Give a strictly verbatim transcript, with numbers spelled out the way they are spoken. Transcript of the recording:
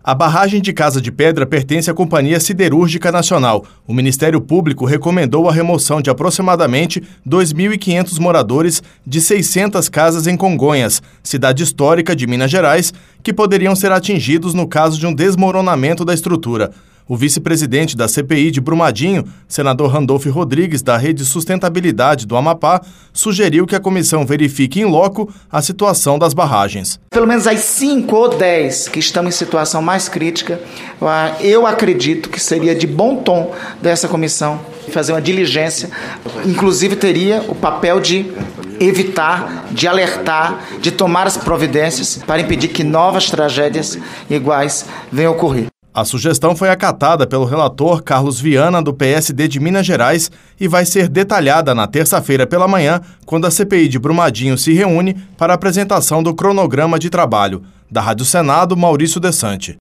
A barragem de Casa de Pedra pertence à Companhia Siderúrgica Nacional. O Ministério Público recomendou a remoção de aproximadamente dois mil e quinhentos moradores de seiscentas casas em Congonhas, cidade histórica de Minas Gerais, que poderiam ser atingidos no caso de um desmoronamento da estrutura. O vice-presidente da C P I de Brumadinho, senador Randolfo Rodrigues, da Rede Sustentabilidade do Amapá, sugeriu que a comissão verifique em loco a situação das barragens. Pelo menos as cinco ou dez que estão em situação mais crítica, eu acredito que seria de bom tom dessa comissão fazer uma diligência, inclusive teria o papel de evitar, de alertar, de tomar as providências para impedir que novas tragédias iguais venham a ocorrer. A sugestão foi acatada pelo relator Carlos Viana, do P S D de Minas Gerais, e vai ser detalhada na terça-feira pela manhã, quando a C P I de Brumadinho se reúne para a apresentação do cronograma de trabalho. Da Rádio Senado, Maurício Desante.